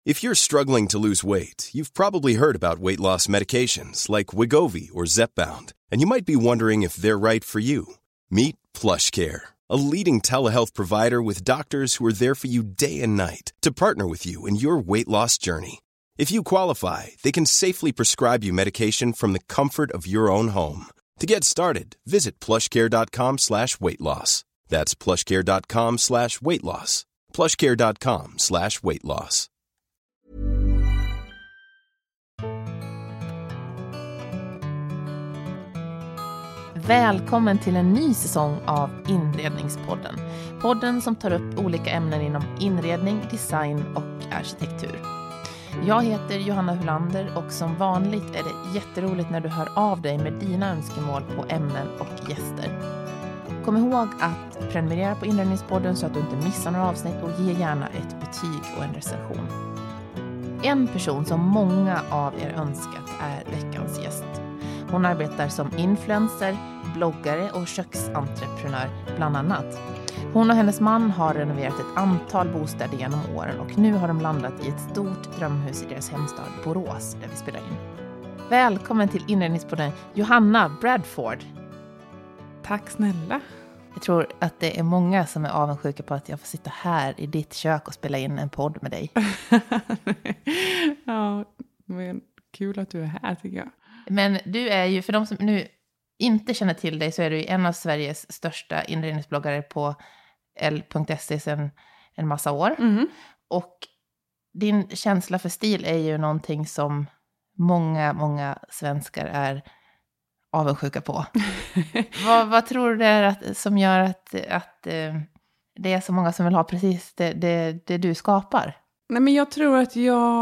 If you're struggling to lose weight, you've probably heard about weight loss medications like Wegovy or Zepbound, and you might be wondering if they're right for you. Meet PlushCare, a leading telehealth provider with doctors who are there for you day and night to partner with you in your weight loss journey. If you qualify, they can safely prescribe you medication from the comfort of your own home. To get started, visit plushcare.com/weightloss. That's plushcare.com/weightloss. plushcare.com/weightloss. Välkommen till en ny säsong av Inredningspodden. Podden som tar upp olika ämnen inom inredning, design och arkitektur. Jag heter Johanna Hulander och som vanligt är det jätteroligt när du hör av dig med dina önskemål på ämnen och gäster. Kom ihåg att prenumerera på Inredningspodden så att du inte missar några avsnitt och ge gärna ett betyg och en recension. En person som många av er önskat är veckans gäst. Hon arbetar som influencer, bloggare och köksentreprenör bland annat. Hon och hennes man har renoverat ett antal bostäder genom åren och nu har de landat i ett stort drömhus i deras hemstad Borås där vi spelar in. Välkommen till Inredningspodden Johanna Bradford. Tack snälla. Jag tror att det är många som är avundsjuka på att jag får sitta här i ditt kök och spela in en podd med dig. Ja, men kul att du är här tycker jag. Men du är ju, för de som nu inte känner till dig så är du en av Sveriges största inredningsbloggare på l.se sedan en massa år. Mm. Och din känsla för stil är ju någonting som många svenskar är avundsjuka på. vad tror du det är som gör att det är så många som vill ha precis det du skapar? Nej, men jag tror att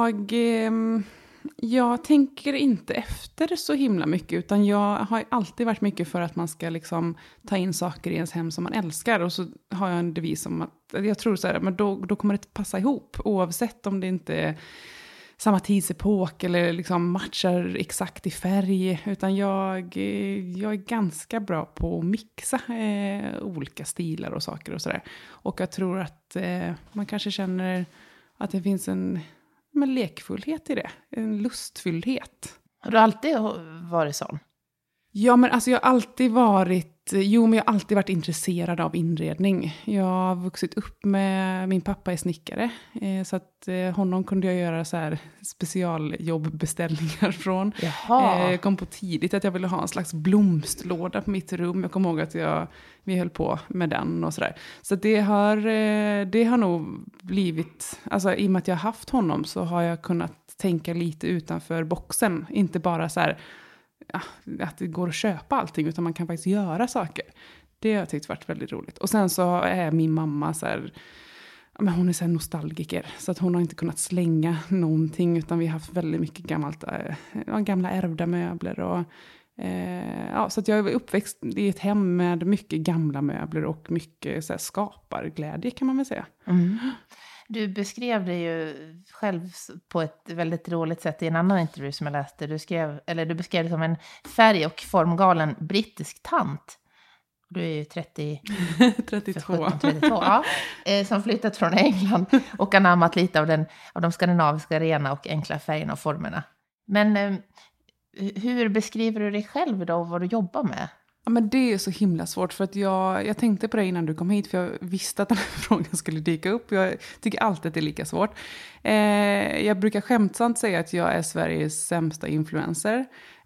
jag tänker inte efter så himla mycket, utan jag har alltid varit mycket för att man ska liksom ta in saker i ens hem som man älskar, och så har jag en devis om att jag tror så här, men då kommer det passa ihop oavsett om det inte är samma tidsepok eller liksom matchar exakt i färg, utan jag är ganska bra på att mixa olika stilar och saker och sådär. Och jag tror att man kanske känner att det finns en lekfullhet i det, en lustfylldhet. Har du alltid varit sån? Ja, men alltså jag har alltid varit intresserad av inredning. Jag har vuxit upp med, min pappa är snickare, så att honom kunde jag göra så här specialjobbbeställningar från. Jag kom på tidigt att jag ville ha en slags blomsterlåda på mitt rum. Jag kommer ihåg att vi höll på med den och sådär. Så det har nog blivit, alltså i och med att jag har haft honom så har jag kunnat tänka lite utanför boxen. Inte bara så här att det går att köpa allting, utan man kan faktiskt göra saker. Det har jag tyckt varit väldigt roligt. Och sen så är min mamma så här, men hon är så här nostalgiker, så att hon har inte kunnat slänga någonting, utan vi har haft väldigt mycket gamla ärvda möbler och så att jag är uppväxt i ett hem med mycket gamla möbler och mycket så här skaparglädje, kan man väl säga. Mm. Du beskrev det ju själv på ett väldigt roligt sätt i en annan intervju som jag läste. Du beskrev det som en färg- och formgalen brittisk tant. Du är ju 32. Ja, som flyttat från England och anammat lite av de skandinaviska rena och enkla färgerna och formerna. Men hur beskriver du dig själv då och vad du jobbar med? Ja, men det är så himla svårt, för att jag tänkte på det innan du kom hit, för jag visste att den här frågan skulle dyka upp. Jag tycker alltid att det är lika svårt. Jag brukar skämtsamt säga att jag är Sveriges sämsta influencer.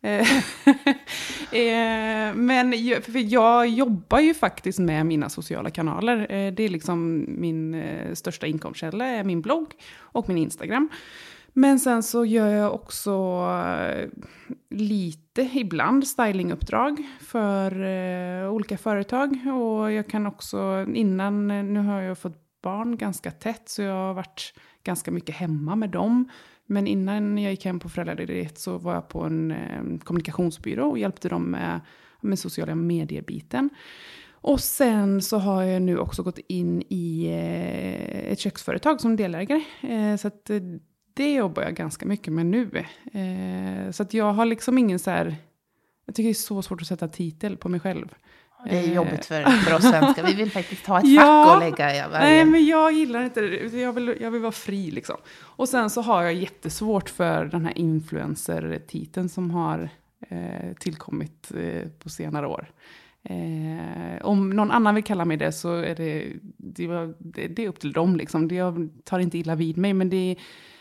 Men jag jobbar ju faktiskt med mina sociala kanaler. Det är liksom min största inkomstkälla, är min blogg och min Instagram. Men sen så gör jag också lite ibland stylinguppdrag för olika företag. Och jag kan också, nu har jag fått barn ganska tätt, så jag har varit ganska mycket hemma med dem. Men innan jag gick hem på föräldraledighet så var jag på en kommunikationsbyrå och hjälpte dem med sociala medier-biten. Och sen så har jag nu också gått in i ett köksföretag som delägare. Så att det jobbar jag ganska mycket med nu. Så att jag har liksom ingen så här... Jag tycker det är så svårt att sätta titel på mig själv. Det är jobbigt för oss svenskar. Vi vill faktiskt ha ett fack och lägga i varje. Nej, men jag gillar inte det. Jag vill vara fri liksom. Och sen så har jag jättesvårt för den här influencer-titeln som har tillkommit på senare år. Om någon annan vill kalla mig det så är det är upp till dem liksom. Jag tar inte illa vid mig, men jag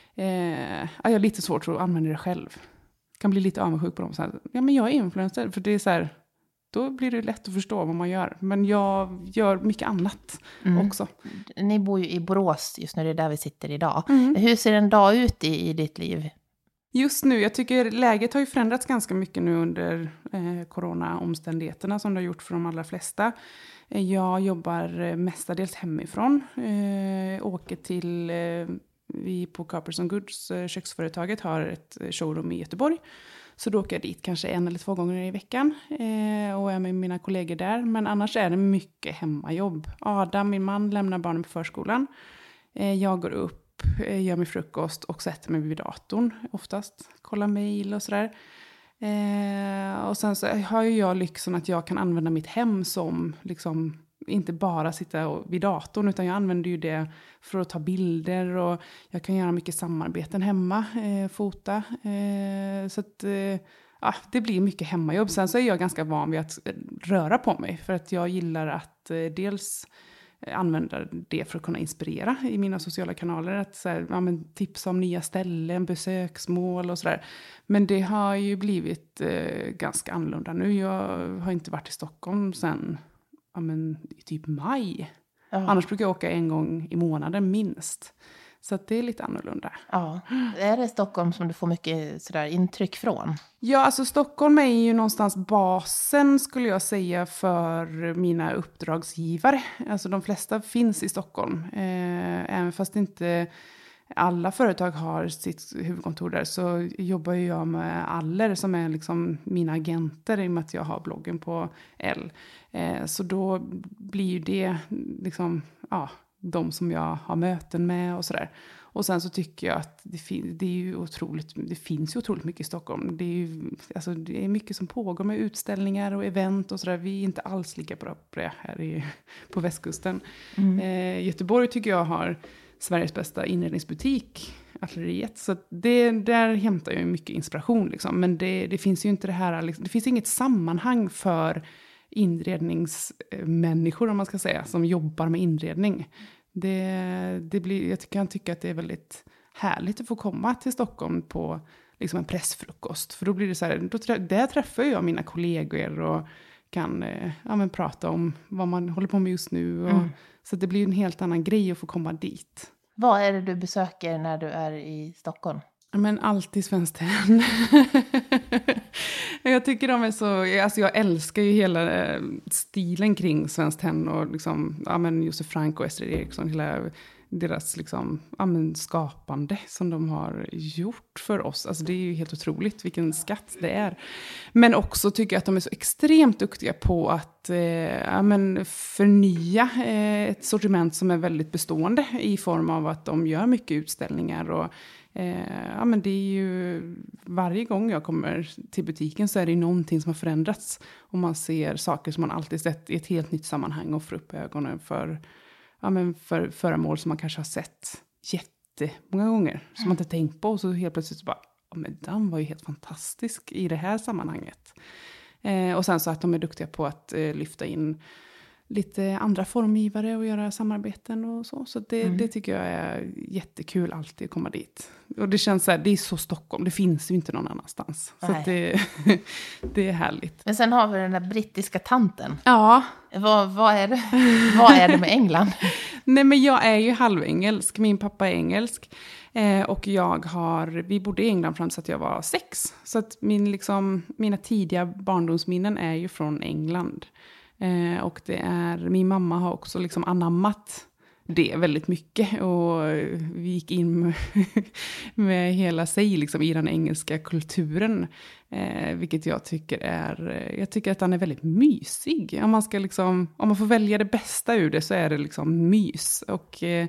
är lite svårt att använda det själv. Kan bli lite avundsjuk på dem. Så här, ja, men jag är influencer, för det är så här, då blir det lätt att förstå vad man gör. Men jag gör mycket annat också. Ni bor ju i Borås just nu, det är där vi sitter idag. Hur ser en dag ut i ditt liv? Just nu, jag tycker läget har ju förändrats ganska mycket nu under corona-omständigheterna som det har gjort för de allra flesta. Jag jobbar mestadels hemifrån. Åker till, vi på Carpers & Goods, köksföretaget, har ett showroom i Göteborg. Så då åker jag dit kanske 1 eller 2 gånger i veckan och är med mina kollegor där. Men annars är det mycket hemmajobb. Adam, min man, lämnar barnen på förskolan. Jag går upp, gör mig frukost och sätter mig vid datorn oftast. Kollar mejl och sådär. Och sen så har ju jag lyxen att jag kan använda mitt hem som liksom, inte bara sitta vid datorn, utan jag använder ju det för att ta bilder, och jag kan göra mycket samarbeten hemma, fota. Så att det blir mycket hemmajobb. Sen så är jag ganska van vid att röra på mig, för att jag gillar att dels använda det för att kunna inspirera i mina sociala kanaler. Att så här, tipsa om nya ställen, besöksmål och sådär. Men det har ju blivit ganska annorlunda nu. Jag har inte varit i Stockholm sedan typ maj. Annars brukar jag åka 1 gång i månaden minst. Så att det är lite annorlunda. Ja. Är det Stockholm som du får mycket sådär intryck från? Ja, alltså Stockholm är ju någonstans basen, skulle jag säga, för mina uppdragsgivare. Alltså de flesta finns i Stockholm. Även fast inte alla företag har sitt huvudkontor där, så jobbar jag med Aller som är liksom mina agenter, i och med att jag har bloggen på L. Så då blir ju det liksom, de som jag har möten med och sådär. Och sen så tycker jag att det finns ju otroligt mycket i Stockholm. Det är mycket som pågår med utställningar och event och sådär. Vi är inte alls lika bra på det här på västkusten. Göteborg tycker jag har Sveriges bästa inredningsbutik, Artilleriet. Så där hämtar jag mycket inspiration liksom. Men det finns ju inte det här, liksom, det finns inget sammanhang för inredningsmänniskor, om man ska säga, som jobbar med inredning. Jag kan tycka att det är väldigt härligt att få komma till Stockholm på liksom en pressfrukost. För då blir det så här, där träffar jag mina kollegor och kan prata om vad man håller på med just nu. Så det blir en helt annan grej att få komma dit. Vad är det du besöker när du är i Stockholm? Men alltid Svenskt Tenn. Jag tycker de är så... Alltså jag älskar ju hela stilen kring Svenskt Tenn och liksom, Josef Frank och Estrid Eriksson, hela deras liksom, skapande som de har gjort för oss. Alltså det är ju helt otroligt vilken skatt det är. Men också tycker jag att de är så extremt duktiga på att förnya ett sortiment som är väldigt bestående, i form av att de gör mycket utställningar och det är ju, varje gång jag kommer till butiken så är det någonting som har förändrats, och man ser saker som man alltid sett i ett helt nytt sammanhang och får upp ögonen för föremål som man kanske har sett jättemånga gånger som man inte tänkt på, och så helt plötsligt så bara, men den var ju helt fantastisk i det här sammanhanget. Och sen så att de är duktiga på att lyfta in lite andra formgivare och göra samarbeten och så. Så det tycker jag är jättekul alltid att komma dit. Och det känns så här, det är så Stockholm. Det finns ju inte någon annanstans. Så att det är härligt. Men sen har vi den där brittiska tanten. Ja. Vad är det? Vad är det med England? Nej, men jag är ju halvengelsk. Min pappa är engelsk. Och vi bodde i England fram till att jag var 6. Så att mina tidiga barndomsminnen är ju från England. Och min mamma har också liksom anammat det väldigt mycket, och vi gick in med hela sig liksom i den engelska kulturen, vilket jag tycker att den är väldigt mysig. Om man får välja det bästa ur det, så är det liksom mys, och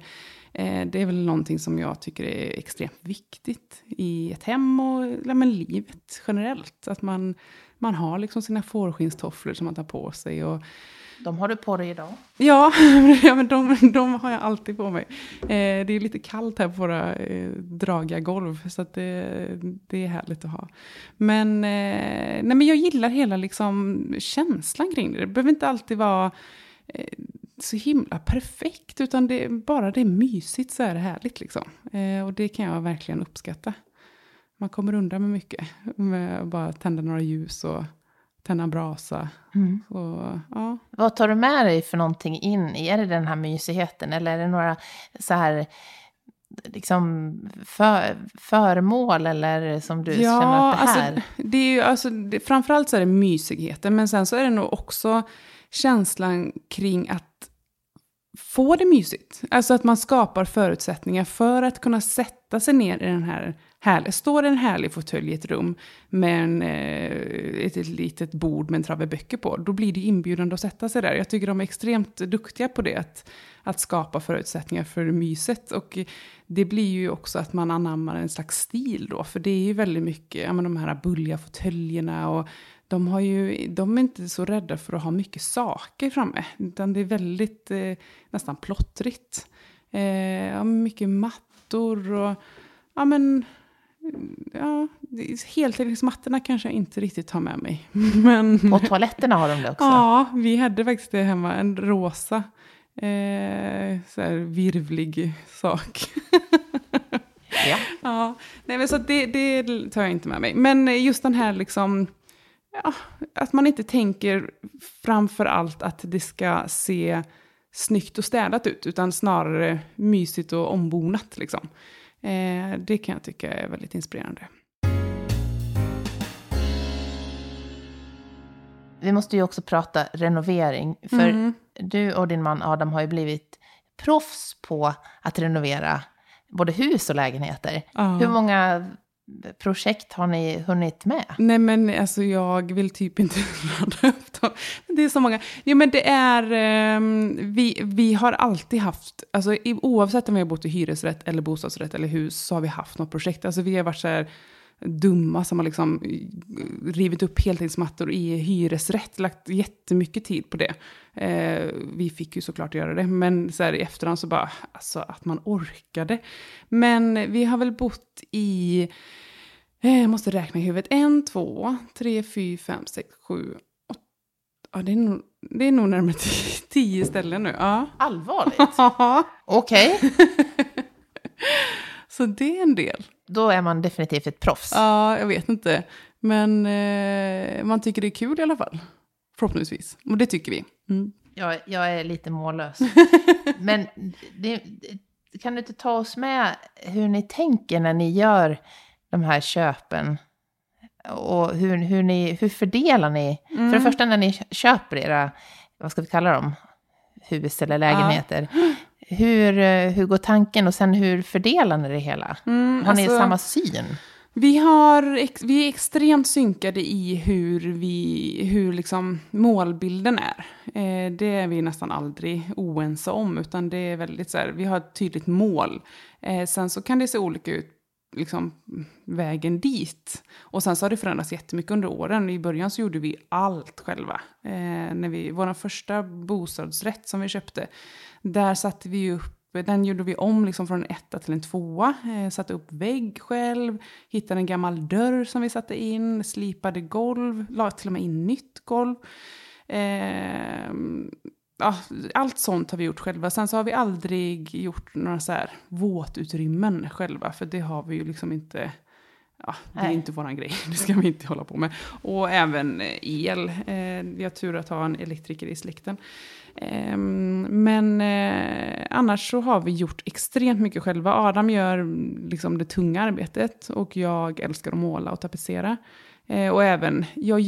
Det är väl någonting som jag tycker är extremt viktigt i ett hem och livet generellt. Att man har liksom sina fårskinnstofflor som man tar på sig. Och de har du på dig idag? Ja, men de har jag alltid på mig. Det är lite kallt här på våra dragiga golv, så att det är härligt att ha. Men jag gillar hela liksom känslan kring det. Det behöver inte alltid vara så himla perfekt, utan bara det är mysigt så är det härligt liksom. Och det kan jag verkligen uppskatta. Man kommer undan med mycket. Med att bara tända några ljus och tända en brasa. Och, ja. Vad tar du med dig för någonting in i? Är det den här mysigheten? Eller är det några så här liksom föremål eller som du känner att det här? Alltså, det är ju, framförallt så är det mysigheten. Men sen så är det nog också känslan kring att få det mysigt. Alltså att man skapar förutsättningar för att kunna sätta sig ner i den här står en härlig fåtölj i ett rum med ett litet bord med en trave böcker på. Då blir det inbjudande att sätta sig där. Jag tycker de är extremt duktiga på det. Att skapa förutsättningar för myset. Och det blir ju också att man anammar en slags stil då. För det är ju väldigt mycket, de här bulliga fåtöljerna och de är inte så rädda för att ha mycket saker framme. Utan det är väldigt nästan plottrigt. Mycket mattor och heltäckningsmattorna kanske jag inte riktigt har med mig. Men på toaletterna har de det också? Ja, vi hade faktiskt det hemma. En rosa så här virvlig sak. Ja. Ja, nej, men så det tar jag inte med mig. Men just den här liksom, att man inte tänker framför allt att det ska se snyggt och städat ut, utan snarare mysigt och ombonat liksom. Det kan jag tycka är väldigt inspirerande. Vi måste ju också prata renovering. För du och din man Adam har ju blivit proffs på att renovera både hus och lägenheter. Hur många projekt har ni hunnit med? Nej, men alltså jag vill typ inte rada upp dem. Det är så många. Jo, men det är vi har alltid haft, alltså oavsett om vi har bott i hyresrätt eller bostadsrätt eller hus, så har vi haft något projekt. Alltså vi har varit så här dumma som har liksom rivit upp heltidsmattor i hyresrätt, lagt jättemycket tid på det. Vi fick ju såklart göra det, men så här i efterhand så bara, alltså att man orkade. Men vi har väl bott i, jag måste räkna i huvudet, 1, 2, 3, 4, 5, 6, 7, 8, ja det är nog närmare 10 ställen nu. Ja. Allvarligt? Okej. Så det är en del. Då är man definitivt ett proffs. Ja, jag vet inte. Men man tycker det är kul i alla fall. Förhoppningsvis. Och det tycker vi. Jag är lite mållös. Men kan du inte ta oss med hur ni tänker när ni gör de här köpen? Och hur fördelar ni? För det första när ni köper era, vad ska vi kalla dem? Hus eller lägenheter. Ja. Hur går tanken och sen hur fördelar ni det hela? Har ni samma syn? Vi är extremt synkade i hur liksom målbilden är. Det är vi nästan aldrig oense om, utan det är väldigt så här, vi har ett tydligt mål. Sen så kan det se olika ut liksom vägen dit. Och sen så har det förändrats jättemycket under åren. I början så gjorde vi allt själva. Vår första bostadsrätt som vi köpte, där satte vi upp, den gjorde vi om liksom från en 1 till en 2. Satte upp vägg själv, hittade en gammal dörr som vi satte in, slipade golv, la till och med in nytt golv. Allt sånt har vi gjort själva. Sen så har vi aldrig gjort några så här våtutrymmen själva, för det har vi ju liksom inte. Det är inte våran grej. Det ska vi inte hålla på med. Och även el. Vi har tur att ha en elektriker i släkten. Men annars så har vi gjort extremt mycket själva. Adam gör liksom det tunga arbetet och jag älskar att måla och tapetsera. Och även,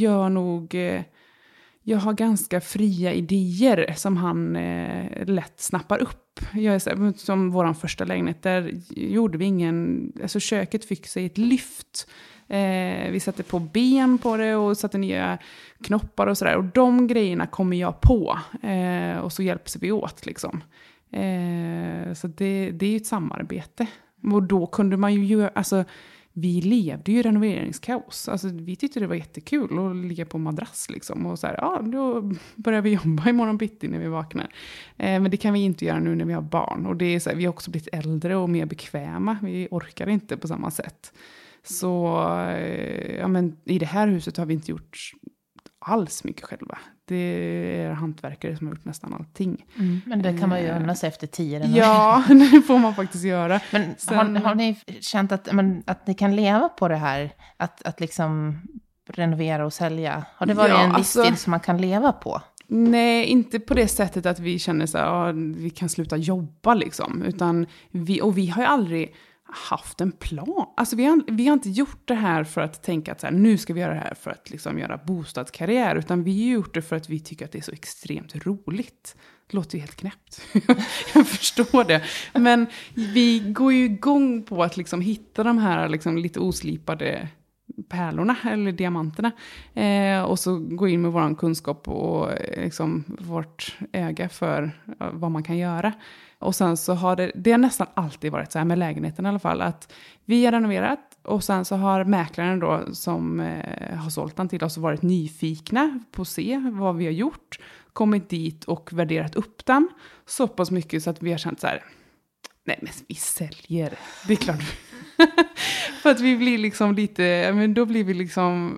jag har ganska fria idéer som han lätt snappar upp. Som vår första lägenhet, där gjorde vi köket fick sig ett lyft. Vi satte på ben på det och satte nya knoppar och sådär. Och de grejerna kommer jag på. Och så hjälps vi åt liksom. Så det är ju ett samarbete. Och då kunde man ju göra, alltså vi levde ju i renoveringskaos. Alltså vi tyckte det var jättekul att ligga på madrass liksom. Och så här, ja, då börjar vi jobba imorgon bitti när vi vaknar. Men det kan vi inte göra nu när vi har barn. Och det är så här, vi har också blivit äldre och mer bekväma. Vi orkar inte på samma sätt. Så ja, men i det här huset har vi inte gjort alls mycket själva. Det är hantverkare som har gjort nästan allting. Men det kan man ju unna sig efter 10. Ja, det får man faktiskt göra. Men har ni känt att ni kan leva på det här? Att liksom renovera och sälja? Har det varit en livsstil som man kan leva på? Nej, inte på det sättet att vi känner så här, vi kan sluta jobba liksom. Utan vi har ju aldrig haft en plan. Alltså vi har inte gjort det här för att tänka att så här, nu ska vi göra det här för att liksom göra bostadskarriär. Utan vi har gjort det för att vi tycker att det är så extremt roligt. Det låter ju helt knäppt. Jag förstår det. Men vi går ju igång på att liksom hitta de här liksom lite oslipade pärlorna eller diamanterna. Och så gå in med vår kunskap och liksom vårt öga för vad man kan göra. Och sen så har det har nästan alltid varit så här med lägenheten i alla fall. Att vi har renoverat och sen så har mäklaren då som har sålt den till oss varit nyfikna på att se vad vi har gjort. Kommit dit och värderat upp den så pass mycket så att vi har känt så här, nej men vi säljer, det är klart. För att vi blir liksom lite, men då blir vi liksom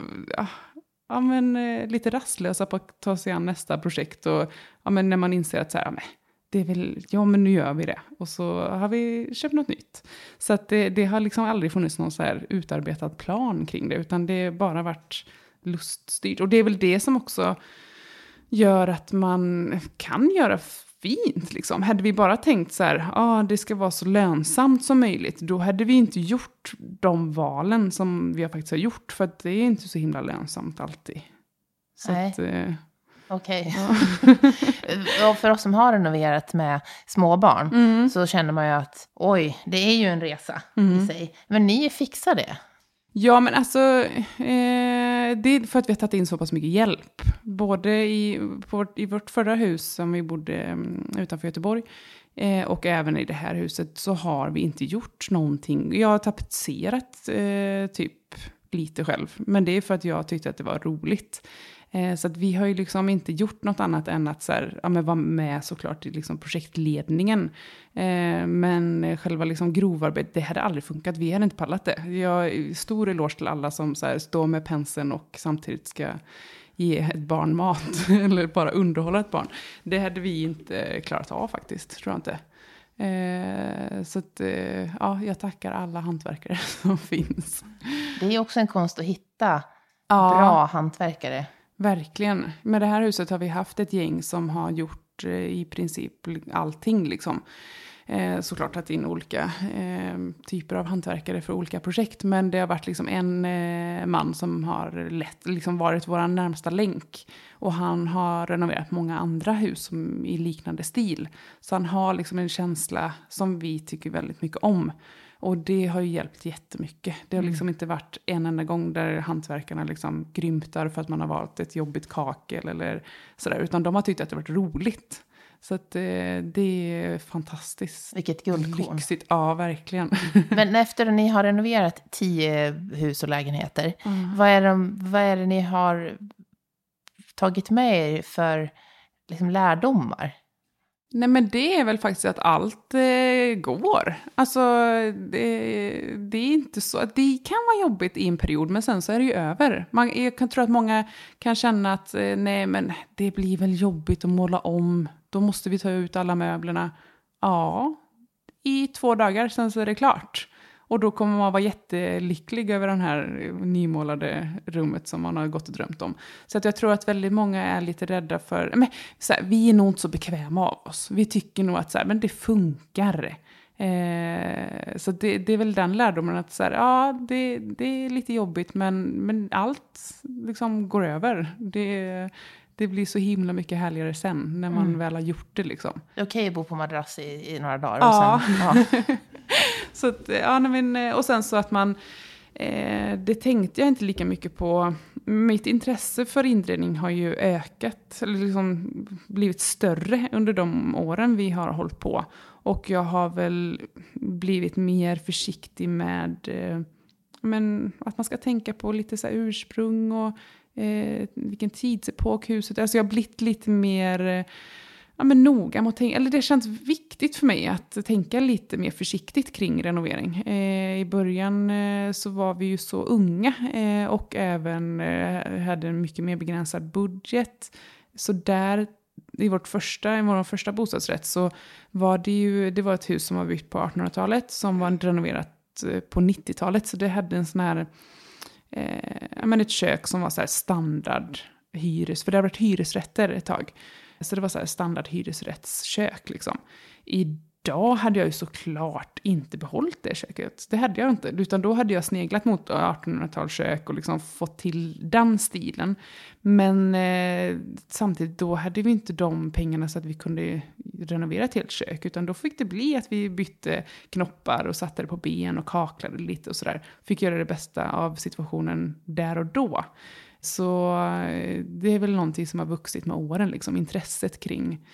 lite rastlösa på att ta sig an nästa projekt. Och men när man inser att så här, det är väl, men nu gör vi det. Och så har vi köpt något nytt. Så att det har liksom aldrig funnits någon så här utarbetad plan kring det. Utan det har bara varit luststyrt. Och det är väl det som också gör att man kan göra fint. Liksom. Hade vi bara tänkt så här, det ska vara så lönsamt som möjligt. Då hade vi inte gjort de valen som vi faktiskt har gjort. För att det är inte så himla lönsamt alltid. Så nej. Okej. Och för oss som har renoverat med småbarn så känner man ju att det är ju en resa i sig. Men ni fixar det. Ja, men alltså det är för att vi har tagit in så pass mycket hjälp. Både i vårt förra hus som vi bodde utanför Göteborg och även i det här huset så har vi inte gjort någonting. Jag har tapetserat typ lite själv. Men det är för att jag tyckte att det var roligt. Så att vi har ju liksom inte gjort något annat än att så här, vara med såklart i liksom projektledningen. Men själva liksom grovarbetet, det hade aldrig funkat. Vi hade inte pallat det. Jag är stor eloge till alla som så här, står med penseln och samtidigt ska ge ett barn mat. Eller bara underhålla ett barn. Det hade vi inte klarat av faktiskt, tror jag inte. Så att, jag tackar alla hantverkare som finns. Det är också en konst att hitta bra hantverkare. Verkligen. Med det här huset har vi haft ett gäng som har gjort i princip allting liksom. Såklart att in olika typer av hantverkare för olika projekt. Men det har varit liksom en man som har liksom varit vår närmsta länk. Och han har renoverat många andra hus i liknande stil. Så han har liksom en känsla som vi tycker väldigt mycket om. Och det har ju hjälpt jättemycket. Det har liksom inte varit en enda gång där hantverkarna liksom grymtar för att man har valt ett jobbigt kakel eller sådär. Utan de har tyckt att det har varit roligt. Så att det är fantastiskt. Vilket guldkorn. Lyxigt, ja verkligen. Men efter att ni har renoverat 10 hus och lägenheter. Vad är det ni har tagit med er för liksom lärdomar? Nej men det är väl faktiskt att allt går. Alltså det är inte så. Det kan vara jobbigt i en period men sen så är det ju över. Jag kan tro att många kan känna att nej men det blir väl jobbigt att måla om. Då måste vi ta ut alla möblerna. Ja, i 2 dagar sen så är det klart. Och då kommer man vara jättelycklig över den här nymålade rummet som man har gått och drömt om. Så att jag tror att väldigt många är lite rädda för... Men, så här, vi är nog inte så bekväma av oss. Vi tycker nog att så här, men det funkar. Så det är väl den lärdomen att så här, det är lite jobbigt men allt liksom går över. Det blir så himla mycket härligare sen när man väl har gjort det liksom. Det är okej att bo på madrass i några dagar. Ja. Och sen, Så att, och sen så att man Det tänkte jag inte lika mycket på. Mitt intresse för inredning har ju ökat, eller liksom blivit större under de åren vi har hållit på. Och jag har väl blivit mer försiktig med att man ska tänka på lite så här ursprung och vilken tidsepok huset. Alltså jag har blivit lite mer noga med att tänka, eller det känns viktigt för mig att tänka lite mer försiktigt kring renovering. I början så var vi ju så unga och även hade en mycket mer begränsad budget. Så där i vår första bostadsrätt så var det var ett hus som var byggt på 1800-talet som var renoverat på 90-talet. Så det hade en sån här ett kök som var så här standard för det har varit hyresrätter ett tag. Så det var så här standard hyresrättskök liksom. Idag hade jag ju såklart inte behållit det köket. Det hade jag inte. Utan då hade jag sneglat mot 1800-talskök och liksom fått till den stilen. Men samtidigt då hade vi inte de pengarna så att vi kunde renovera till ett kök. Utan då fick det bli att vi bytte knoppar och satte det på ben och kaklade lite och sådär. Fick göra det bästa av situationen där och då. Så det är väl någonting som har vuxit med åren, liksom intresset kring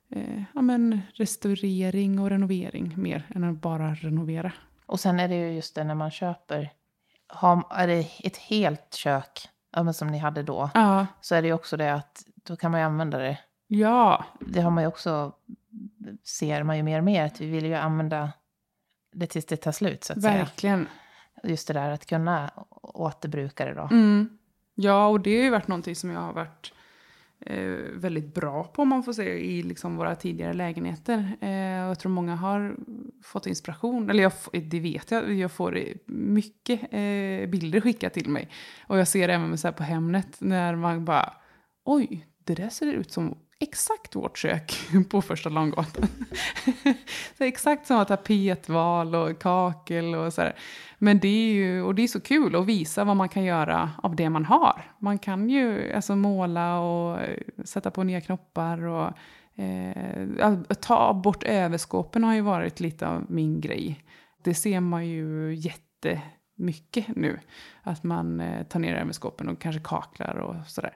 restaurering och renovering mer än att bara renovera. Och sen är det ju just det när man köper, är det ett helt kök som ni hade då, så är det ju också det att då kan man ju använda det. Ja. Det har man ju också, ser man ju mer och mer, att vi vill ju använda det tills det tar slut så att verkligen. Säga. Just det där att kunna återbruka det då. Mm. Ja, och det har ju varit någonting som jag har varit väldigt bra på, om man får säga, i liksom våra tidigare lägenheter. Och jag tror många har fått inspiration. Eller det vet jag får mycket bilder skickat till mig. Och jag ser även så här på Hemnet när man bara, oj, det där ser ut som exakt vårt kök på Första Långgatan. Så exakt samma tapetval och kakel och så här. Men det är ju, och det är så kul att visa vad man kan göra av det man har. Man kan ju alltså måla och sätta på nya knoppar och ta bort överskåpen har ju varit lite av min grej. Det ser man ju jättemycket nu. Att man tar ner överskåpen och kanske kaklar och sådär.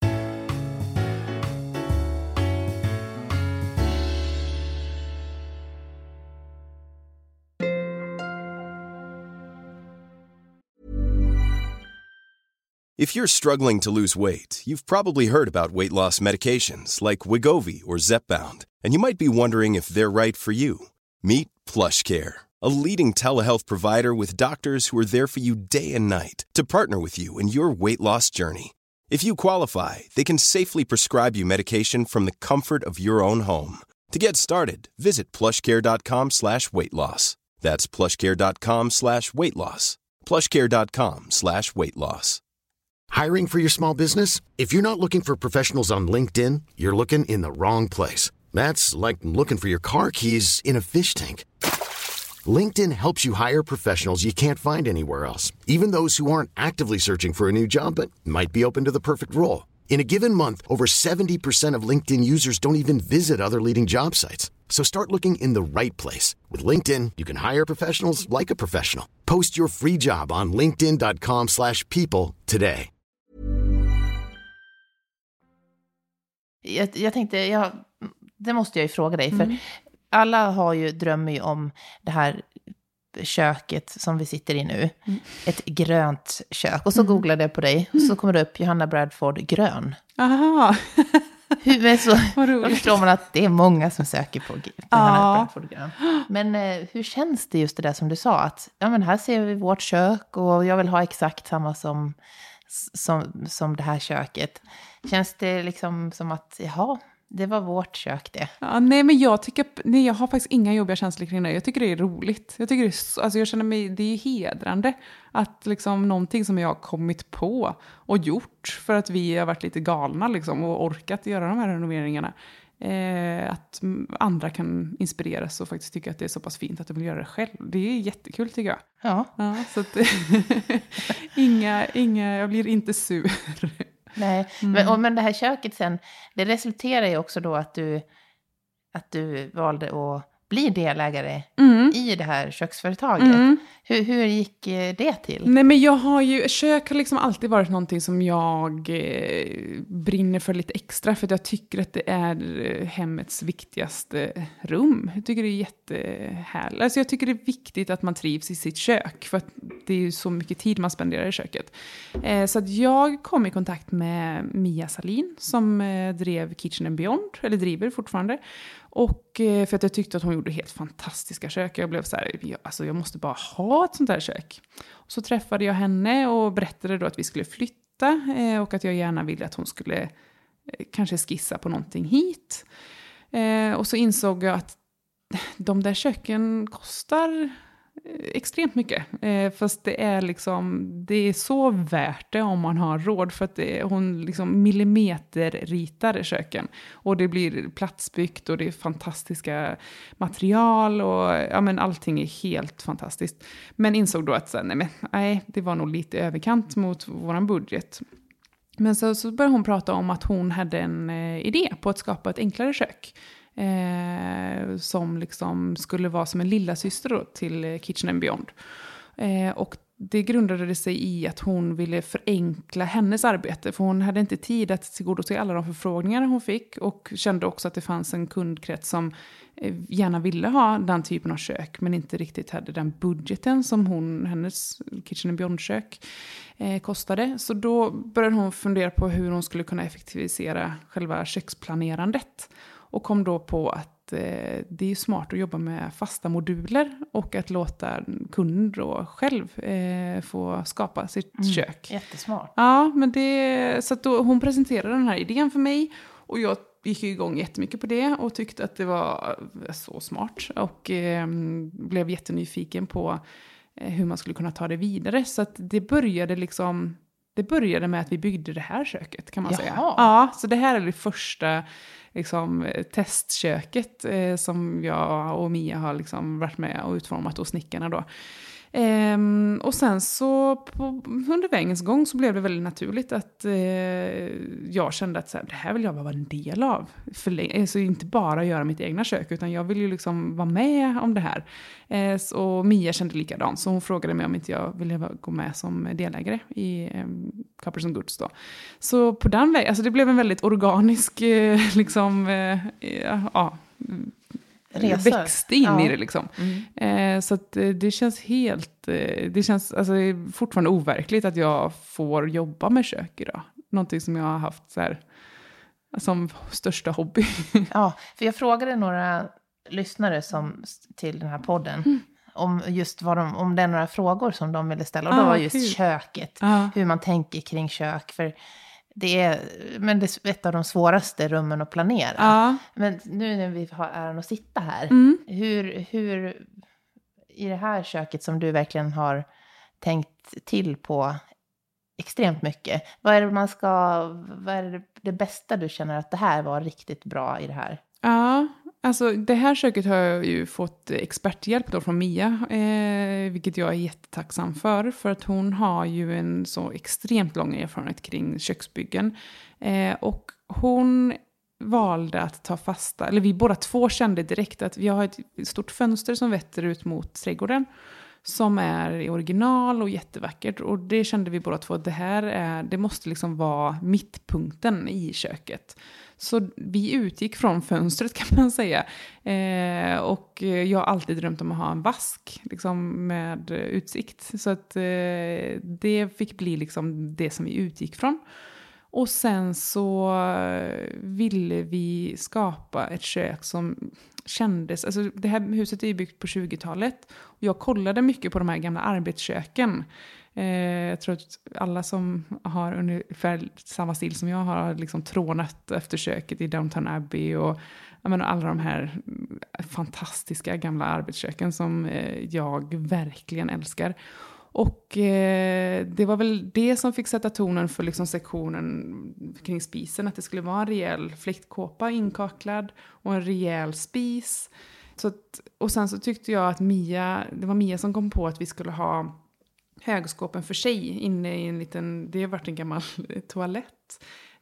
If you're struggling to lose weight, you've probably heard about weight loss medications like Wegovy or Zepbound, and you might be wondering if they're right for you. Meet PlushCare, a leading telehealth provider with doctors who are there for you day and night to partner with you in your weight loss journey. If you qualify, they can safely prescribe you medication from the comfort of your own home. To get started, visit plushcare.com/weightloss. That's plushcare.com/weightloss. plushcare.com/weightloss. Hiring for your small business? If you're not looking for professionals on LinkedIn, you're looking in the wrong place. That's like looking for your car keys in a fish tank. LinkedIn helps you hire professionals you can't find anywhere else, even those who aren't actively searching for a new job but might be open to the perfect role. In a given month, over 70% of LinkedIn users don't even visit other leading job sites. So start looking in the right place. With LinkedIn, you can hire professionals like a professional. Post your free job on linkedin.com/people today. Jag tänkte, det måste jag ju fråga dig. För alla har ju drömmar om det här köket som vi sitter i nu. Ett grönt kök. Och så googlade jag på dig. Och så kommer det upp Johanna Bradford grön. Aha. Då förstår man att det är många som söker på Johanna Bradford grön. Men hur känns det just det där som du sa? Att men här ser vi vårt kök och jag vill ha exakt samma som det här köket. Känns det liksom som att, det var vårt kök det? Ja, men jag har faktiskt inga jobbiga känslor kring det. Jag tycker det är roligt. Jag känner mig, det är hedrande att liksom någonting som jag har kommit på och gjort för att vi har varit lite galna liksom och orkat göra de här renoveringarna. Att andra kan inspireras och faktiskt tycka att det är så pass fint att de vill göra det själv. Det är jättekul tycker jag. Ja så att jag blir inte sur. Nej, men det här köket sen, det resulterar ju också då att du valde att bli delägare i det här köksföretaget. Hur gick det till? Nej, men kök har liksom alltid varit någonting som jag brinner för lite extra, för att jag tycker att det är hemmets viktigaste rum. Jag tycker det är jättehärligt. Alltså jag tycker det är viktigt att man trivs i sitt kök, för att det är ju så mycket tid man spenderar i köket. Så att jag kom i kontakt med Mia Salin som drev Kitchen and Beyond, eller driver fortfarande. Och för att jag tyckte att hon gjorde helt fantastiska kök. Jag blev så här, jag måste bara ha ett sånt här kök. Och så träffade jag henne och berättade då att vi skulle flytta. Och att jag gärna ville att hon skulle kanske skissa på någonting hit. Och så insåg jag att de där köken kostar extremt mycket. Fast det är så värt det om man har råd, för att hon liksom millimeterritar köken och det blir platsbyggt och det är fantastiska material och allting är helt fantastiskt. Men insåg då att nej, det var nog lite överkant mot våran budget. Men så började hon prata om att hon hade en idé på att skapa ett enklare kök. Som liksom skulle vara som en lilla syster då till Kitchen and Beyond. Och det grundade sig i att hon ville förenkla hennes arbete, för hon hade inte tid att tillgodose alla de förfrågningar hon fick, och kände också att det fanns en kundkrets som gärna ville ha den typen av kök men inte riktigt hade den budgeten som hennes Kitchen and Beyond-kök kostade. Så då började hon fundera på hur hon skulle kunna effektivisera själva köksplanerandet. Och kom då på att det är smart att jobba med fasta moduler och att låta kunden då själv få skapa sitt kök. Jättesmart. Ja, men så att då, hon presenterade den här idén för mig och jag gick igång jättemycket på det och tyckte att det var så smart och blev jättenyfiken på hur man skulle kunna ta det vidare. Så att det började med att vi byggde det här köket, kan man säga. Ja, så det här är det första testköket som jag och Mia har varit med och utformat, och snickarna då. Och sen så under vägens gång så blev det väldigt naturligt att jag kände att det här vill jag vara en del av. Alltså inte bara göra mitt egna kök, utan jag vill ju vara med om det här. Och Mia kände likadant, så hon frågade mig om inte jag ville gå med som delägare i Cuppers & Goods då. Så på den vägen, alltså det blev en väldigt organisk växte in i det så att det känns alltså fortfarande overkligt att jag får jobba med kök idag. Någonting som jag har haft som största hobby. Ja, för jag frågade några lyssnare till den här podden om just om det är några frågor som de ville ställa, och då var just köket, hur man tänker kring kök, för det är ett av de svåraste rummen att planera. Ja. Men nu när vi har äran att sitta här, hur i det här köket som du verkligen har tänkt till på extremt mycket, vad är det bästa du känner att det här var riktigt bra i det här? Ja, alltså det här köket har jag ju fått experthjälp då från Mia, vilket jag är jättetacksam för att hon har ju en så extremt lång erfarenhet kring köksbyggen. Och hon valde att ta fasta, eller vi båda två kände direkt att vi har ett stort fönster som vetter ut mot trädgården, som är i original och jättevackert, och det kände vi båda två att det måste vara mittpunkten i köket. Så vi utgick från fönstret, kan man säga. Och jag har alltid drömt om att ha en vask med utsikt. Så att det fick bli det som vi utgick från. Och sen så ville vi skapa ett kök som kändes... Alltså det här huset är byggt på 20-talet. Och jag kollade mycket på de här gamla arbetsköken. Jag tror att alla som har ungefär samma stil som jag har trånat efter köket i Downton Abbey och alla de här fantastiska gamla arbetsköken som jag verkligen älskar. Och det var väl det som fick sätta tonen för sektionen kring spisen, att det skulle vara en rejäl fläktkåpa inkaklad och en rejäl spis. Och sen så tyckte jag att det var Mia som kom på att vi skulle ha högskåpen för sig inne i en liten, det har varit en gammal toalett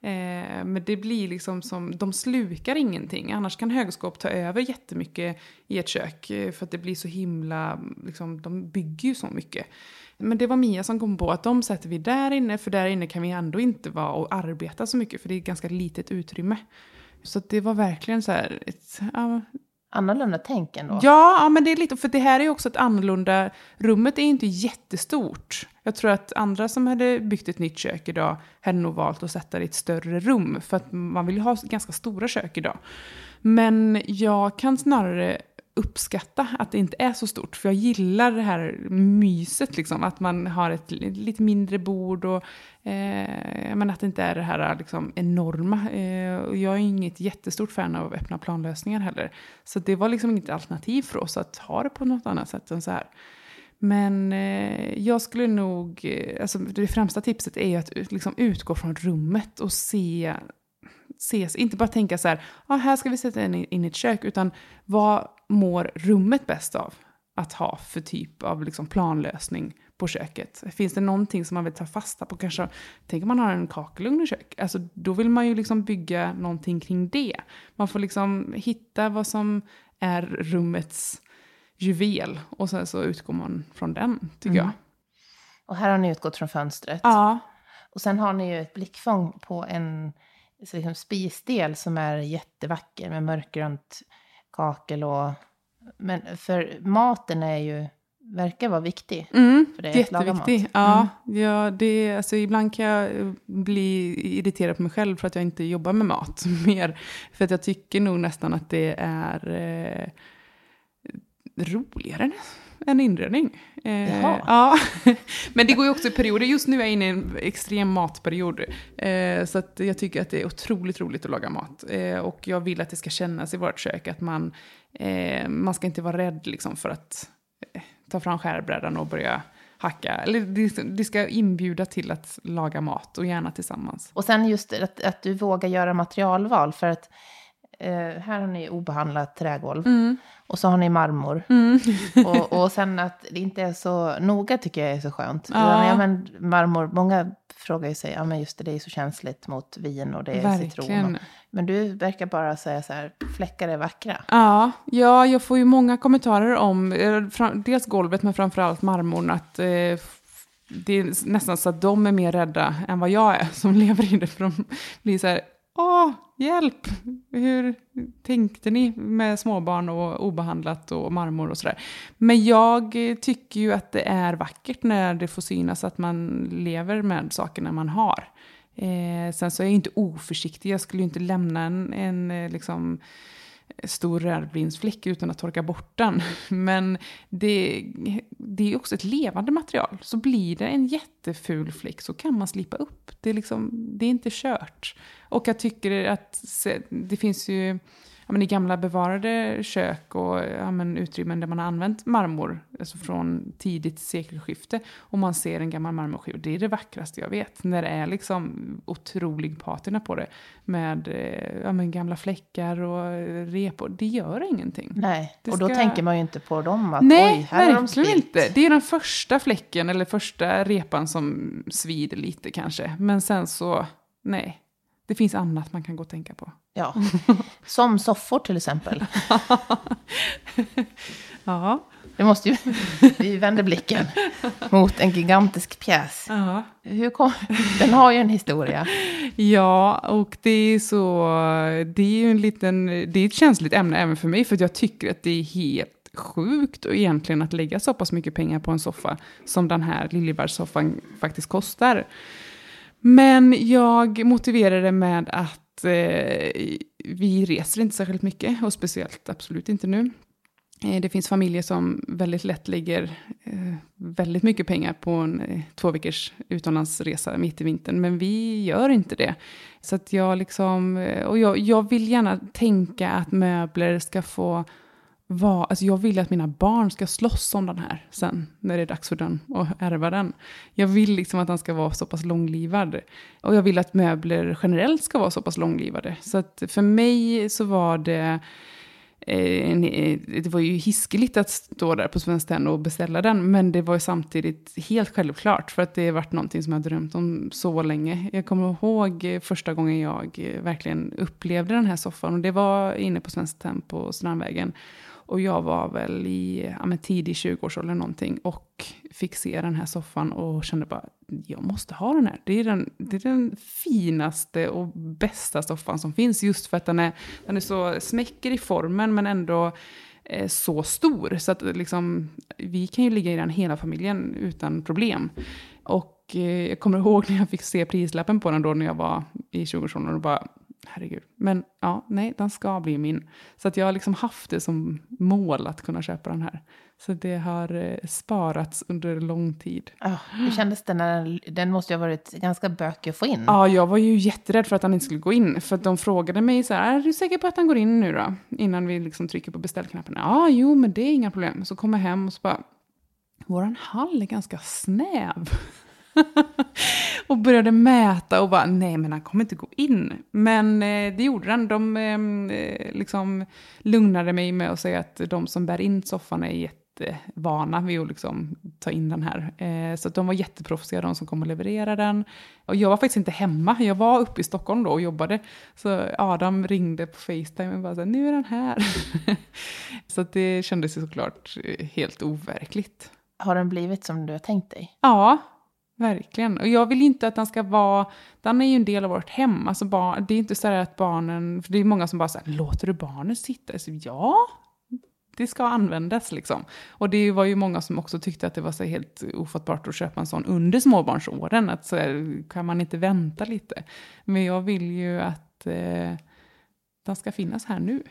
Men det blir liksom som, de slukar ingenting. Annars kan högskåp ta över jättemycket i ett kök. För att det blir så himla, liksom, de bygger ju så mycket. Men det var Mia som kom på att de sätter vi där inne. För där inne kan vi ändå inte vara och arbeta så mycket. För det är ett ganska litet utrymme. Så det var verkligen så här... Annorlunda tänk ändå. Ja, men det är lite, för det här är också ett annorlunda, rummet är inte jättestort. Jag tror att andra som hade byggt ett nytt kök idag hade nog valt att sätta det i ett större rum, för att man vill ha ganska stora kök idag. Men jag kan snarare uppskatta att det inte är så stort, för jag gillar det här myset liksom, att man har ett lite mindre bord och men att det inte är det här liksom enorma. Och jag är inget jättestort fan av öppna planlösningar heller, så det var liksom inget alternativ för oss att ha det på något annat sätt än så här. Men jag skulle nog, alltså det främsta tipset är att liksom utgå från rummet och ses, inte bara tänka så här, här ska vi sätta in ett kök, utan vad mår rummet bäst av att ha för typ av liksom planlösning på köket? Finns det någonting som man vill ta fasta på? Kanske, tänker man har en kakelugn i kök, alltså då vill man ju liksom bygga någonting kring det. Man får liksom hitta vad som är rummets juvel, och sen så utgår man från den, tycker jag. Och här har ni utgått från fönstret. Ja. Och sen har ni ju ett blickfång på en liksom spisdel som är jättevacker med mörkgrönt kakel men för maten är ju, verkar vara viktig för dig att laga mat. Jätteviktig. Ja, det, alltså, ibland kan jag bli irriterad på mig själv för att jag inte jobbar med mat mer, för att jag tycker nog nästan att det är roligare än inredning. Ja. Men det går ju också i perioder. Just nu är jag inne i en extrem matperiod. Så att jag tycker att det är otroligt roligt att laga mat. Och jag vill att det ska kännas i vårt kök att man ska inte vara rädd liksom, för att ta fram skärbrädan och börja hacka. Eller det ska inbjuda till att laga mat, och gärna tillsammans. Och sen just att du vågar göra materialval, för att här har ni obehandlat trägolv. Och så har ni marmor. Och sen att det inte är så noga, tycker jag är så skönt. Ja. Men marmor, många frågar ju sig, men just det är så känsligt mot vin och det är citron. Men du verkar bara säga så här, fläckar är vackra. Ja, jag får ju många kommentarer om dels golvet, men framförallt marmorn, att det är nästan så att de är mer rädda än vad jag är som lever i det. För de blir så här, hjälp! Hur tänkte ni med småbarn och obehandlat och marmor och sådär? Men jag tycker ju att det är vackert när det får synas att man lever med sakerna man har. Sen så är jag inte oförsiktig. Jag skulle ju inte lämna en liksom stor rödvinsfläck utan att torka bort den. Men det är också ett levande material. Så blir det en jätteful fläck så kan man slipa upp. Det är inte kört. Och jag tycker att det finns ju i gamla bevarade kök och utrymmen där man har använt marmor, alltså från tidigt sekelskifte, och man ser en gammal marmorskiva, det är det vackraste jag vet, när det är liksom otrolig patina på det med gamla fläckar och repor. Det gör ingenting. Nej, och då tänker man ju inte på dem att nej, här har de spilt. Inte. Det är den första fläcken eller första repan som svider lite kanske, men sen så nej. Det finns annat man kan gå och tänka på. Ja, som soffor till exempel. Ja. Det måste ju, vi vänder blicken mot en gigantisk pjäs. Ja. Den har ju en historia. Ja, och det är ju det är ett känsligt ämne även för mig, för att jag tycker att det är helt sjukt och egentligen att lägga så pass mycket pengar på en soffa som den här Liljebergssoffan faktiskt kostar. Men jag motiverar det med att vi reser inte särskilt mycket, och speciellt absolut inte nu. Det finns familjer som väldigt lätt lägger väldigt mycket pengar på en 2 veckors utomlandsresa mitt i vintern, men vi gör inte det. Så att jag vill gärna tänka att möbler ska få jag vill att mina barn ska slåss om den här sen när det är dags för den och ärva den. Jag vill liksom att den ska vara så pass långlivad. Och jag vill att möbler generellt ska vara så pass långlivade. Så att för mig så var det det var ju hiskeligt att stå där på Svenskt Tenn och beställa den, men det var ju samtidigt helt självklart för att det har varit någonting som jag drömt om så länge. Jag kommer ihåg första gången jag verkligen upplevde den här soffan, och det var inne på Svenskt Tenn på Strandvägen. Och jag var väl i tidig 20-årsåldern någonting och fick se den här soffan och kände bara, jag måste ha den här. Det är den finaste och bästa soffan som finns, just för att den är så smäcker i formen men ändå så stor. Så att liksom, vi kan ju ligga i den hela familjen utan problem. Och jag kommer ihåg när jag fick se prislappen på den då när jag var i 20-årsåldern och bara, herregud. Men ja, nej, den ska bli min. Så att jag har liksom haft det som mål att kunna köpa den här. Så det har sparats under lång tid. Hur kändes det när den måste ju ha varit ganska bökig att få in? Ja, jag var ju jätterädd för att den inte skulle gå in. För att de frågade mig så här, är du säker på att den går in nu då? Innan vi liksom trycker på beställknappen. Ja, jo, men det är inga problem. Så kommer jag hem och så bara, våran hall är ganska snäv. Och började mäta och bara, nej men han kommer inte gå in. Men det gjorde den. De liksom lugnade mig med att säga att de som bär in soffan är jättevana vid att liksom ta in den här. Så att de var jätteproffsiga, de som kom och levererade den. Och jag var faktiskt inte hemma. Jag var uppe i Stockholm då och jobbade. Så Adam ringde på FaceTime och bara så, nu är den här. Så att det kändes ju såklart helt overkligt. Har den blivit som du har tänkt dig? Ja, verkligen. Och jag vill inte att den ska vara, den är ju en del av vårt hem. Alltså det är inte så att barnen, för det är många som bara säger, låter du barnen sitta? Så, ja, det ska användas liksom. Och det var ju många som också tyckte att det var så helt ofattbart att köpa en sån under småbarnsåren. Att så här, kan man inte vänta lite? Men jag vill ju att den ska finnas här nu.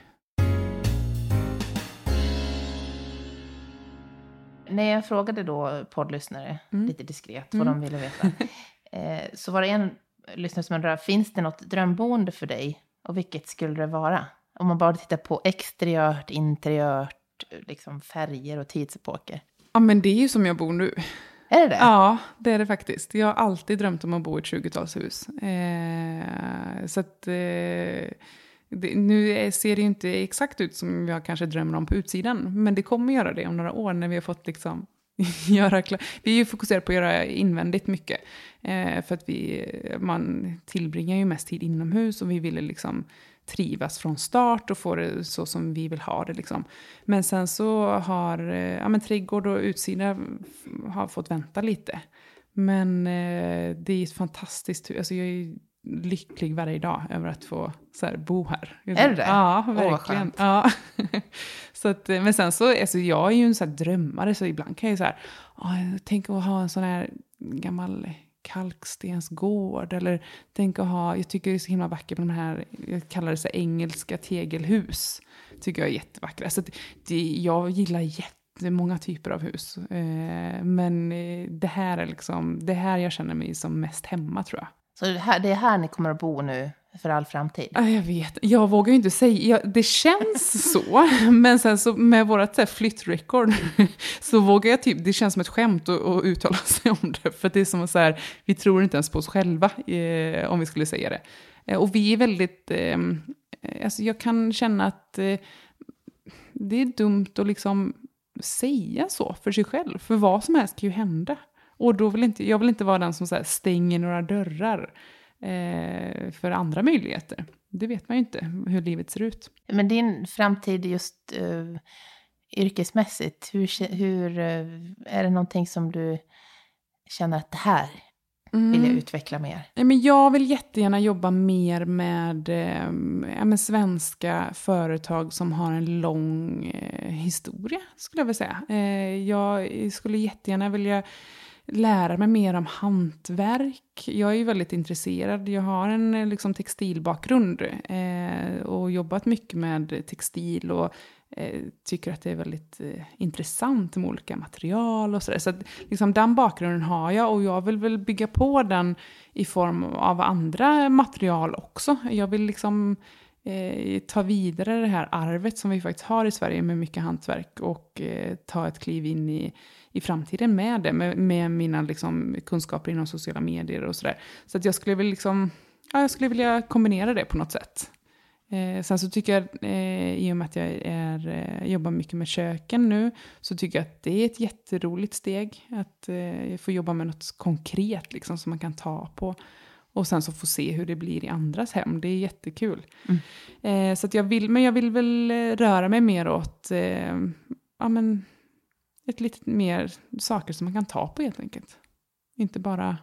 När jag frågade då poddlyssnare lite diskret vad de ville veta, så var det en lyssnare som undrade, finns det något drömboende för dig? Och vilket skulle det vara? Om man bara tittar på exteriört, interiört, liksom färger och tidsepoker. Ja, men det är ju som jag bor nu. Är det det? Ja, det är det faktiskt. Jag har alltid drömt om att bo i ett 20-talshus. Så att... nu ser det ju inte exakt ut som jag kanske drömmer om på utsidan. Men det kommer göra det om några år när vi har fått liksom göra klart. Vi är ju fokuserade på att göra invändigt mycket. För att man tillbringar ju mest tid inomhus och vi ville liksom trivas från start och få det så som vi vill ha det liksom. Men sen så har trädgård och utsida har fått vänta lite. Men det är ett fantastiskt hus. Alltså jag är lycklig varje dag över att få så här, bo här. Är det det? Ja, verkligen. Ja. Så att, men sen så, alltså jag är ju en så här drömmare, så ibland kan jag så här, tänk att ha en sån här gammal kalkstensgård, eller tänk att ha, jag tycker det är så himla vackert med de här, jag kallar det så engelska tegelhus, tycker jag är jättevackra. Så att jag gillar jättemånga typer av hus, men det här är liksom, det här jag känner mig som mest hemma, tror jag. Så det är här ni kommer att bo nu för all framtid? Ja, jag vet. Jag vågar ju inte säga. Det känns så. Men sen så med vårat flyttrekord så vågar jag typ, det känns som ett skämt att uttala sig om det. För det är som att så här, vi tror inte ens på oss själva om vi skulle säga det. Och vi är väldigt, alltså jag kan känna att det är dumt att liksom säga så för sig själv. För vad som helst kan ju hända. Och då jag vill inte vara den som så här stänger några dörrar för andra möjligheter. Det vet man ju inte hur livet ser ut. Men din framtid just yrkesmässigt, hur är det någonting som du känner att det här vill jag utveckla mer? Men jag vill jättegärna jobba mer med svenska företag som har en lång historia, skulle jag vilja säga. Jag skulle jättegärna vilja lära mig mer om hantverk. Jag är ju väldigt intresserad. Jag har en liksom textilbakgrund och jobbat mycket med textil och tycker att det är väldigt intressant med olika material och sådär. Så att, liksom, den bakgrunden har jag, och jag vill väl bygga på den i form av andra material också. Jag vill liksom ta vidare det här arvet som vi faktiskt har i Sverige med mycket hantverk och ta ett kliv in i framtiden med det, med mina liksom kunskaper inom sociala medier och sådär. Så att jag skulle vilja kombinera det på något sätt. Sen så tycker jag, i och med att jag jobbar mycket med köken nu, så tycker jag att det är ett jätteroligt steg att få jobba med något konkret liksom, som man kan ta på. Och sen så få se hur det blir i andras hem. Det är jättekul. Så att jag vill väl röra mig mer åt ett lite mer saker som man kan ta på helt enkelt. Inte bara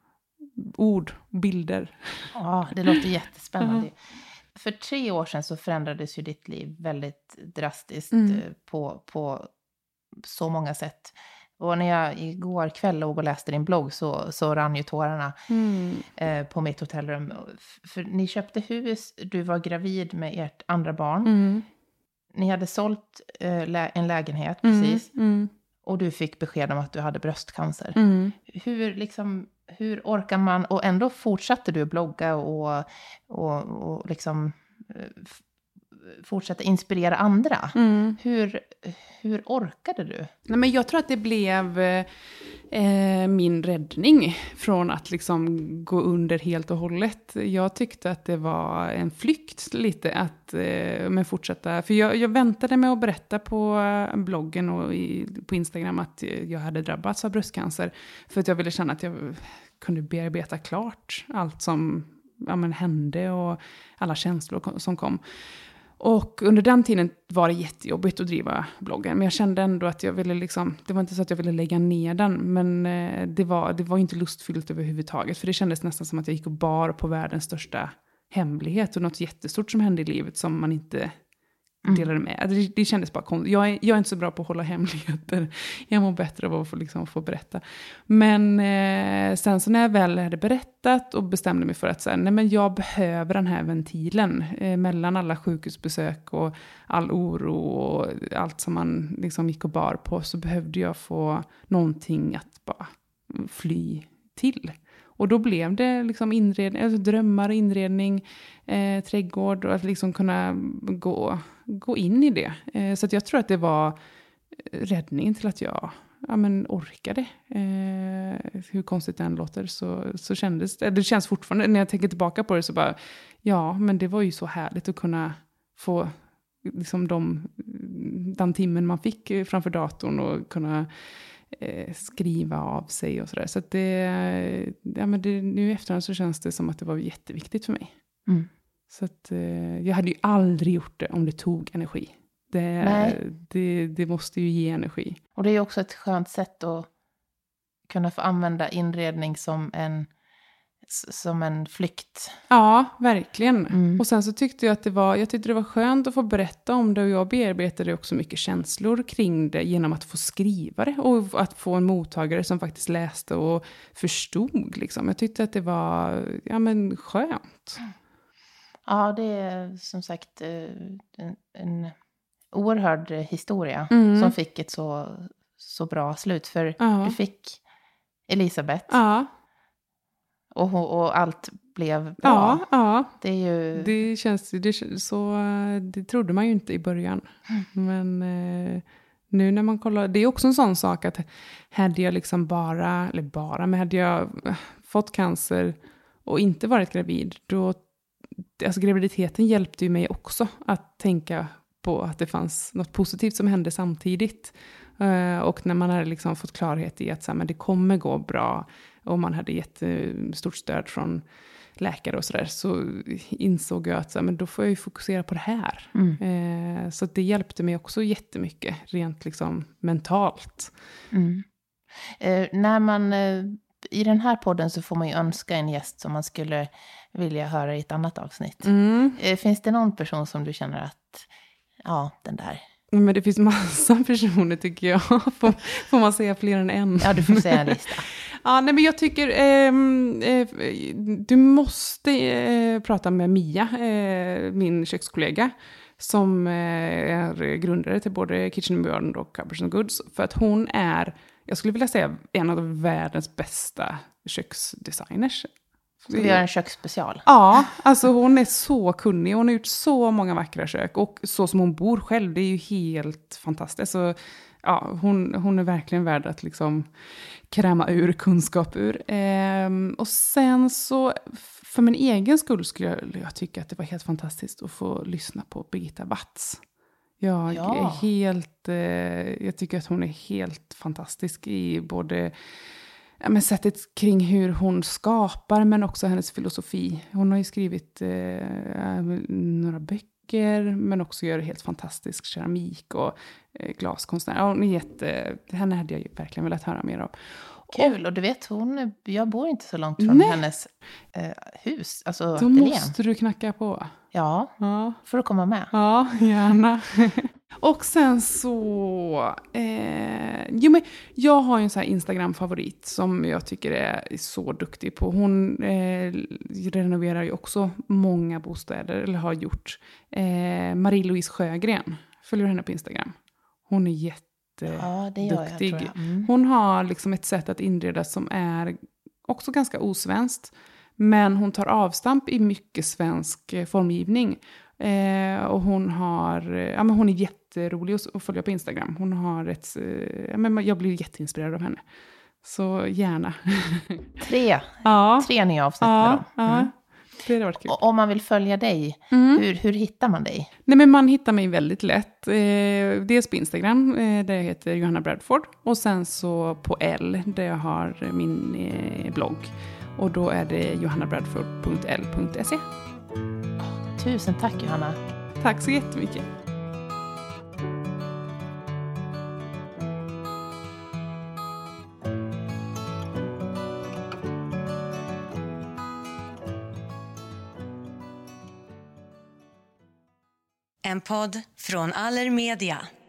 ord och bilder. Ja, det låter jättespännande. För 3 år sedan så förändrades ju ditt liv väldigt drastiskt på så många sätt. Och när jag igår kväll låg och läste din blogg så rann ju tårarna på mitt hotellrum. För ni köpte hus, du var gravid med ert andra barn. Ni hade sålt en lägenhet precis. Och du fick besked om att du hade bröstcancer. Hur orkar man, och ändå fortsatte du blogga och liksom fortsätta inspirera andra. Hur orkade du? Nej, men jag tror att det blev min räddning från att liksom gå under helt och hållet. Jag tyckte att det var en flykt lite att men fortsätta. För jag väntade med att berätta på bloggen och på Instagram att jag hade drabbats av bröstcancer. För att jag ville känna att jag kunde bearbeta klart allt som hände och alla känslor som kom. Och under den tiden var det jättejobbigt att driva bloggen. Men jag kände ändå att jag ville det var inte så att jag ville lägga ner den. Men det var inte lustfyllt överhuvudtaget. För det kändes nästan som att jag gick och bar på världens största hemlighet. Och något jättestort som hände i livet som man inte delade med. Det kändes bara konstigt. Jag är inte så bra på att hålla hemligheter. Jag mår bättre av att få berätta. Men sen så när jag väl hade berättat och bestämde mig för att säga, nej men jag behöver den här ventilen mellan alla sjukhusbesök och all oro och allt som man liksom gick och bar på, så behövde jag få någonting att bara fly till. Och då blev det liksom inredning, alltså drömmar, inredning, trädgård och att liksom kunna gå in i det. Så att jag tror att det var räddningen till att jag orkade. Hur konstigt det än låter så kändes det. Det känns fortfarande, när jag tänker tillbaka på det så bara, ja men det var ju så härligt att kunna få liksom den timmen man fick framför datorn och kunna skriva av sig och sådär. Så att nu i efterhand så känns det som att det var jätteviktigt för mig. Så att jag hade ju aldrig gjort det om det tog energi. Det måste ju ge energi. Och det är ju också ett skönt sätt att kunna få använda inredning som en flykt. Ja, verkligen. Och sen så tyckte jag att det var skönt att få berätta om det, och jag bearbetade också mycket känslor kring det genom att få skriva det och att få en mottagare som faktiskt läste och förstod liksom. Jag tyckte att det var skönt. Ja, det är som sagt en oerhörd historia som fick ett så bra slut, för du fick Elisabeth. Ja. Och allt blev bra. Ja. Det är ju... Det trodde man ju inte i början. Men nu när man kollar, det är också en sån sak att hade jag liksom men hade jag fått cancer och inte varit gravid, då, alltså graviditeten hjälpte ju mig också att tänka på att det fanns något positivt som hände samtidigt. Och när man hade liksom fått klarhet i att men det kommer gå bra, och man hade jättestort stöd från läkare och sådär, så insåg jag att men då får jag ju fokusera på det här. Så det hjälpte mig också jättemycket rent liksom mentalt. När man i den här podden så får man ju önska en gäst som man skulle vilja höra i ett annat avsnitt. Finns det någon person som du känner att den där? Men det finns massa personer tycker jag. Får man säga fler än en? Ja, du får säga en lista. Men jag tycker du måste prata med Mia, min kökskollega, som är grundare till både Kitchen & Beyond och Cupboards & Goods. För att hon är, jag skulle vilja säga, en av världens bästa köksdesigners. Ska vi göra en köksspecial? Ja, alltså hon är så kunnig. Hon har gjort så många vackra kök. Och så som hon bor själv, det är ju helt fantastiskt. Så ja, hon är verkligen värd att liksom kräma ur kunskap ur. Och sen så, för min egen skull skulle jag tycka att det var helt fantastiskt att få lyssna på Birgitta Watz. Jag tycker att hon är helt fantastisk i både sättet kring hur hon skapar, men också hennes filosofi. Hon har ju skrivit några böcker, men också gör helt fantastisk keramik och glaskonstnär. Ja, hon är henne hade jag ju verkligen velat höra mer av. Kul, och du vet, jag bor inte så långt från hennes hus, alltså då ateljén. Måste du knacka på. Ja, för att komma med. Ja, gärna. Och sen så, men jag har ju en sån här Instagram-favorit som jag tycker är så duktig på. Hon renoverar ju också många bostäder, eller har gjort. Marie-Louise Sjögren, följer henne på Instagram. Hon är jätteduktig. Hon har liksom ett sätt att inreda som är också ganska osvenskt. Men hon tar avstamp i mycket svensk formgivning. Och hon är jätterolig att följa på Instagram. Hon har jag blir jätteinspirerad av henne. Så gärna. 3 nya avsnitt med dem. Ja, det har varit kul. Och om man vill följa dig, hur hittar man dig? Nej, men man hittar mig väldigt lätt. Dels på Instagram, där jag heter Johanna Bradford. Och sen så på L, där jag har min blogg. Och då är det johannabradford.l.se. Tusen tack, Johanna. Tack så jättemycket. En podd från Allermedia.